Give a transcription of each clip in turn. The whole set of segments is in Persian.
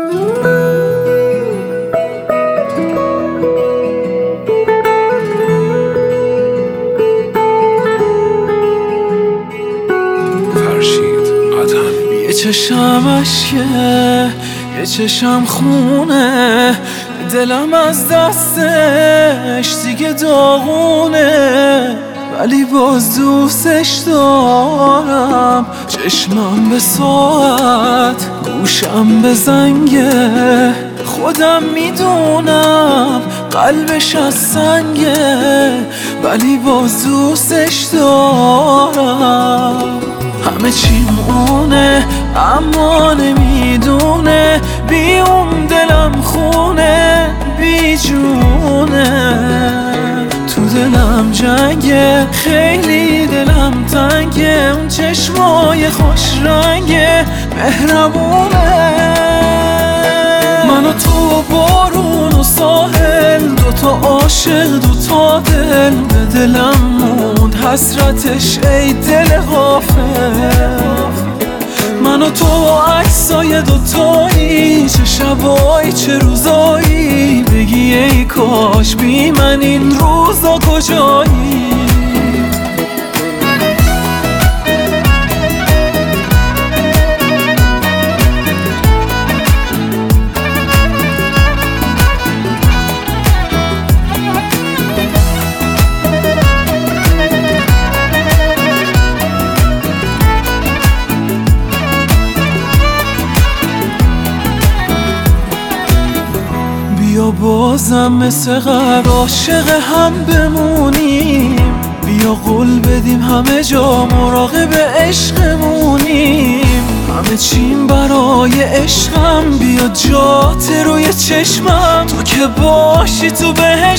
یه چشم اشکه، یه چشم خونه، دلم از دستش دیگه داغونه، ولی باز دوستش دارم. چشمم به ساعت، گوشم به زنگه، خودم میدونم قلبش از سنگه، ولی باز دوستش دارم. همه چیم اونه اما نمیدونه، بی اون دلم خونه بی جونه. تو دلم جنگه، خیلی دلم تنگه، اون چشمای خوش رنگه مهربونه. من و تو بارون و ساحل، دوتا عاشق دوتا دل، به دلم موند حسرتش ای دل غافل. من و تو عکسای دوتایی، چه شبایی چه روزایی، بگی ای کاش بی من این روزا کجایی. بیا بازم مثل قبل عاشق هم بمونیم، بیا قول بدیم همه جا مراقب عشقمونیم. همه چیم برای عشقم، بیا جات روی چشمم، تو که باشی تو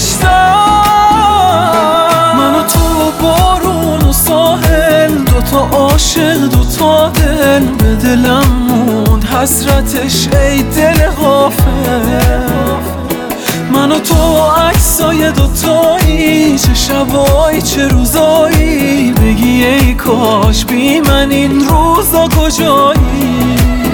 بهشتم. من و تو بارون و ساحل، دوتا عاشق دوتا دل، به دلم موند حسرتش ای دل غافل. من و تو عکسای دوتایی، چه شبایی چه روزایی، بگی ای کاش بی من این روزا کجایی.